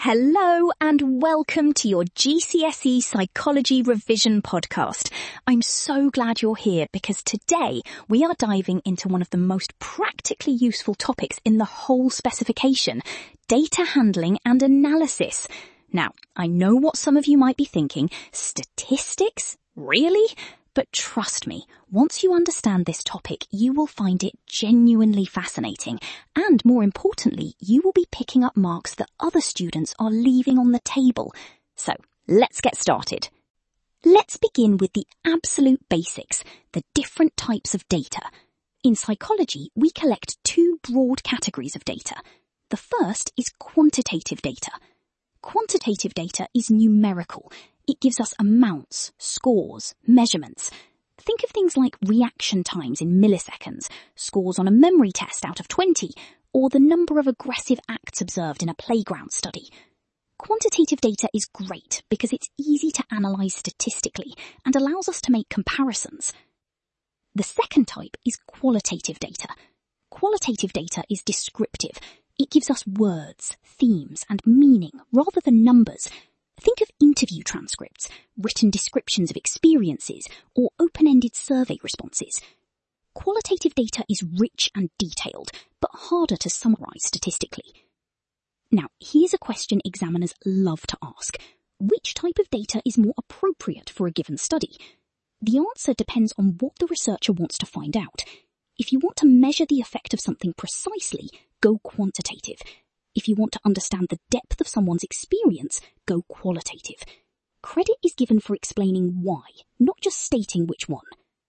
Hello and welcome to your GCSE Psychology Revision podcast. I'm so glad you're here because today we are diving into one of the most practically useful topics in the whole specification, data handling and analysis. Now, I know what some of you might be thinking, statistics? Really? But trust me, once you understand this topic, you will find it genuinely fascinating. And more importantly, you will be picking up marks that other students are leaving on the table. So let's get started. Let's begin with the absolute basics, the different types of data. In psychology, we collect two broad categories of data. The first is quantitative data. Quantitative data is numerical. It gives us amounts, scores, measurements. Think of things like reaction times in milliseconds, scores on a memory test out of 20, or the number of aggressive acts observed in a playground study. Quantitative data is great because it's easy to analyse statistically and allows us to make comparisons. The second type is qualitative data. Qualitative data is descriptive. It gives us words, themes, and meaning rather than numbers. Think of interview transcripts, written descriptions of experiences, or open-ended survey responses. Qualitative data is rich and detailed, but harder to summarise statistically. Now, here's a question examiners love to ask. Which type of data is more appropriate for a given study? The answer depends on what the researcher wants to find out. If you want to measure the effect of something precisely, go quantitative. If you want to understand the depth of someone's experience, go qualitative. Credit is given for explaining why, not just stating which one.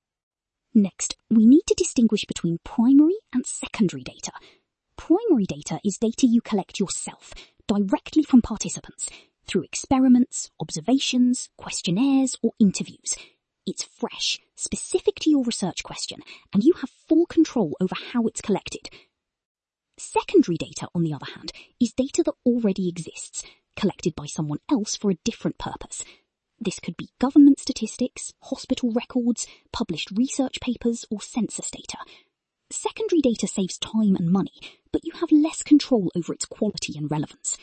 Next, we need to distinguish between primary and secondary data. Primary data is data you collect yourself, directly from participants, through experiments, observations, questionnaires, or interviews. It's fresh, specific to your research question, and you have full control over how it's collected. Secondary data, on the other hand, is data that already exists, collected by someone else for a different purpose. This could be government statistics, hospital records, published research papers, or census data. Secondary data saves time and money, but you have less control over its quality and relevance.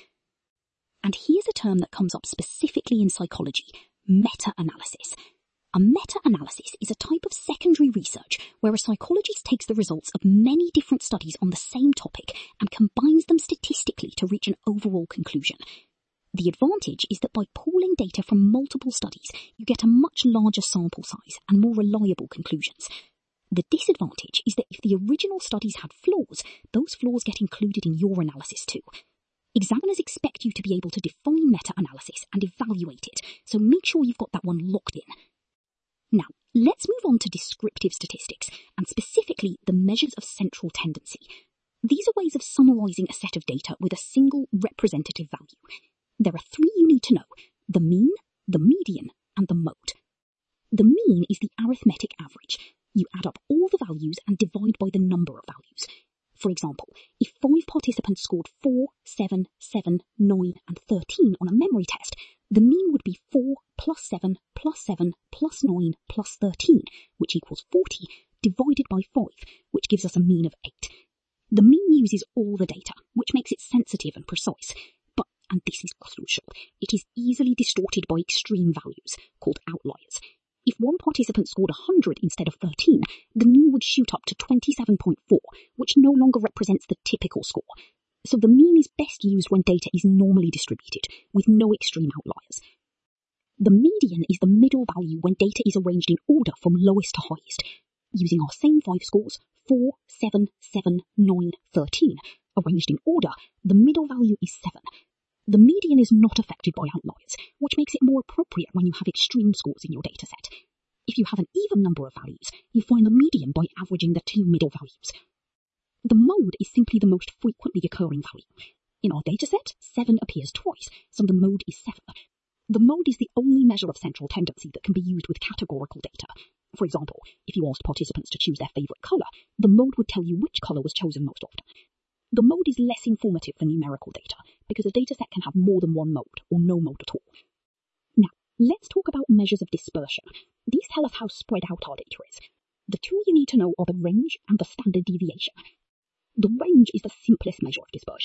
And here's a term that comes up specifically in psychology, meta-analysis. A meta-analysis is a type of secondary research where a psychologist takes the results of many different studies on the same topic and combines them statistically to reach an overall conclusion. The advantage is that by pooling data from multiple studies, you get a much larger sample size and more reliable conclusions. The disadvantage is that if the original studies had flaws, those flaws get included in your analysis too. Examiners expect you to be able to define meta-analysis and evaluate it, so make sure you've got that one locked in. Now, let's move on to descriptive statistics, and specifically the measures of central tendency. These are ways of summarising a set of data with a single representative value. There are three you need to know: the mean, the median, and the mode. The mean is the arithmetic average. You add up all the values and divide by the number of values. For example, if 5 participants scored 4, 7, 7, 9, and 13 on a memory test, the mean would be 4 plus 7 plus 7 plus 9 plus 13, which equals 40, divided by 5, which gives us a mean of 8. The mean uses all the data, which makes it sensitive and precise. But, and this is crucial, it is easily distorted by extreme values, called outliers. If one participant scored 100 instead of 13, the mean would shoot up to 27.4, which no longer represents the typical score. So the mean is best used when data is normally distributed, with no extreme outliers. The median is the middle value when data is arranged in order from lowest to highest. Using our same 5 scores, 4, 7, 7, 9, 13, arranged in order, the middle value is 7. The median is not affected by outliers, which makes it more appropriate when you have extreme scores in your dataset. If you have an even number of values, you find the median by averaging the two middle values. The mode is simply the most frequently occurring value. In our dataset, 7 appears twice, so the mode is 7. The mode is the only measure of central tendency that can be used with categorical data. For example, if you asked participants to choose their favourite colour, the mode would tell you which colour was chosen most often. The mode is less informative than numerical data, because a dataset can have more than one mode, or no mode at all. Now, let's talk about measures of dispersion. These tell us how spread out our data is. The two you need to know are the range and the standard deviation. The range is the simplest measure of dispersion.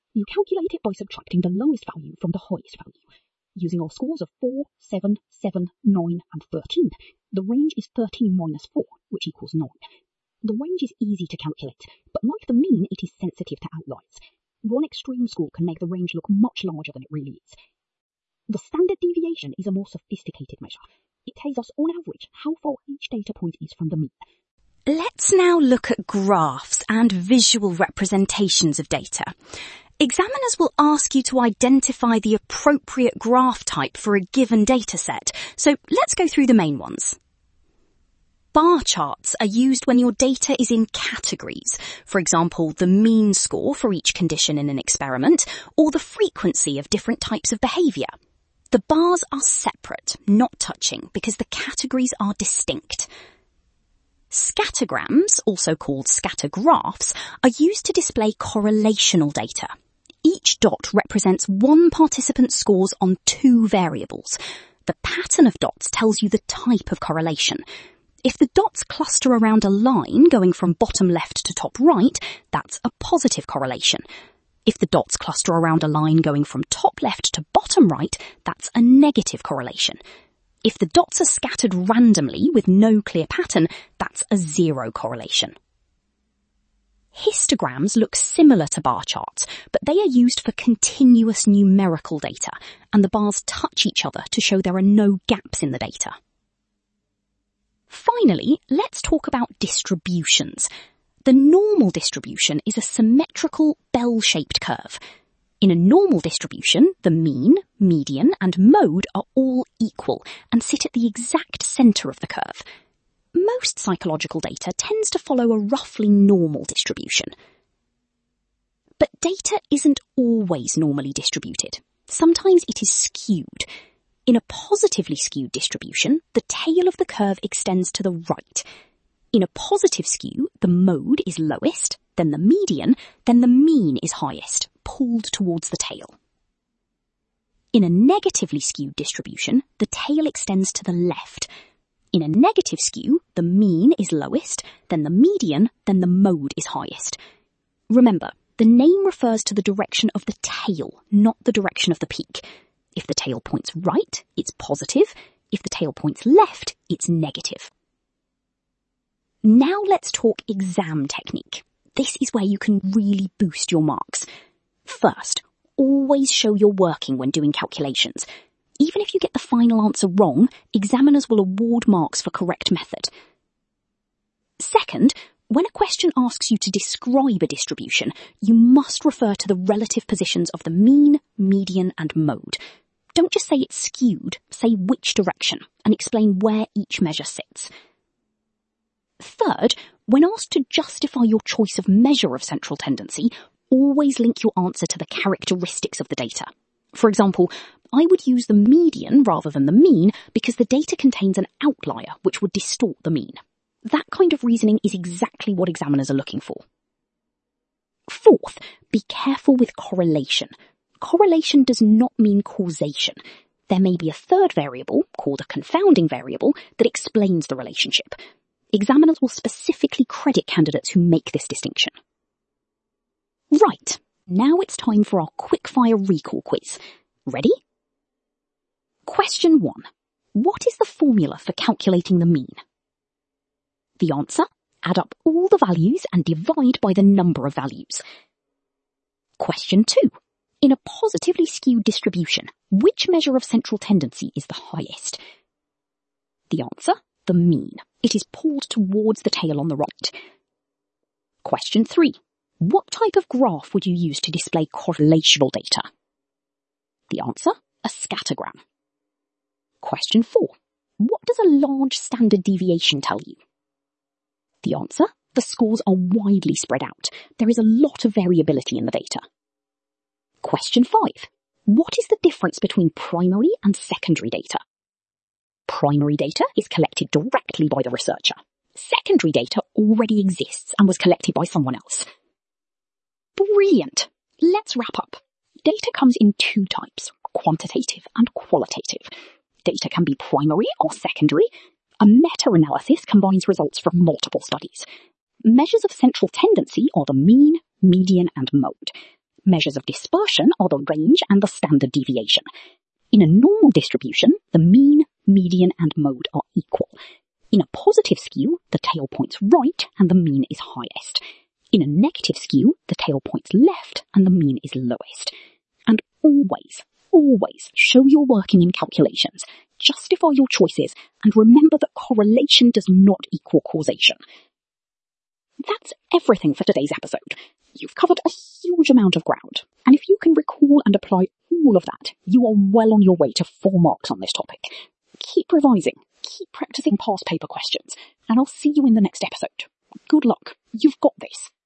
You calculate it by subtracting the lowest value from the highest value. Using our scores of 4, 7, 7, 9 and 13, the range is 13 minus 4, which equals 9. The range is easy to calculate, but like the mean, it is sensitive to outliers. One extreme score can make the range look much larger than it really is. The standard deviation is a more sophisticated measure. It tells us, on average, how far each data point is from the mean. Let's now look at graphs and visual representations of data. Examiners will ask you to identify the appropriate graph type for a given data set, so let's go through the main ones. Bar charts are used when your data is in categories, for example, the mean score for each condition in an experiment, or the frequency of different types of behaviour. The bars are separate, not touching, because the categories are distinct. Scattergrams, also called scatter graphs, are used to display correlational data. Each dot represents one participant's scores on two variables. The pattern of dots tells you the type of correlation. If the dots cluster around a line going from bottom left to top right, that's a positive correlation. If the dots cluster around a line going from top left to bottom right, that's a negative correlation. If the dots are scattered randomly with no clear pattern, that's a zero correlation. Histograms look similar to bar charts, but they are used for continuous numerical data, and the bars touch each other to show there are no gaps in the data. Finally, let's talk about distributions. The normal distribution is a symmetrical bell-shaped curve. In a normal distribution, the mean, median, and mode are all equal and sit at the exact centre of the curve. Most psychological data tends to follow a roughly normal distribution. But data isn't always normally distributed. Sometimes it is skewed. In a positively skewed distribution, the tail of the curve extends to the right. In a positive skew, the mode is lowest, then the median, then the mean is highest, pulled towards the tail. In a negatively skewed distribution, the tail extends to the left. In a negative skew, the mean is lowest, then the median, then the mode is highest. Remember, the name refers to the direction of the tail, not the direction of the peak. If the tail points right, it's positive. If the tail points left, it's negative. Now let's talk exam technique. This is where you can really boost your marks. First, always show you're working when doing calculations. Even if you get the final answer wrong, examiners will award marks for correct method. Second, when a question asks you to describe a distribution, you must refer to the relative positions of the mean, median, and mode. Don't just say it's skewed, say which direction, and explain where each measure sits. Third, when asked to justify your choice of measure of central tendency, always link your answer to the characteristics of the data. For example, I would use the median rather than the mean because the data contains an outlier which would distort the mean. That kind of reasoning is exactly what examiners are looking for. Fourth, be careful with correlation. Correlation does not mean causation. There may be a third variable, called a confounding variable, that explains the relationship. Examiners will specifically credit candidates who make this distinction. Right, now it's time for our quickfire recall quiz. Ready? Question 1. What is the formula for calculating the mean? The answer, add up all the values and divide by the number of values. Question 2. In a positively skewed distribution, which measure of central tendency is the highest? The answer, the mean. It is pulled towards the tail on the right. Question 3. What type of graph would you use to display correlational data? The answer, a scattergram. Question 4. What does a large standard deviation tell you? The answer, the scores are widely spread out. There is a lot of variability in the data. Question 5. What is the difference between primary and secondary data? Primary data is collected directly by the researcher. Secondary data already exists and was collected by someone else. Brilliant! Let's wrap up. Data comes in two types, quantitative and qualitative. Data can be primary or secondary. A meta-analysis combines results from multiple studies. Measures of central tendency are the mean, median, and mode. Measures of dispersion are the range and the standard deviation. In a normal distribution, the mean, median, and mode are equal. In a positive skew, the tail points right and the mean is highest. In a negative skew, the tail points left and the mean is lowest. And always show you're working in calculations. Justify your choices and remember that correlation does not equal causation. That's everything for today's episode. You've covered a huge amount of ground, and if you can recall and apply all of that, you are well on your way to 4 marks on this topic. Keep revising, keep practicing past paper questions, and I'll see you in the next episode. Good luck. You've got this.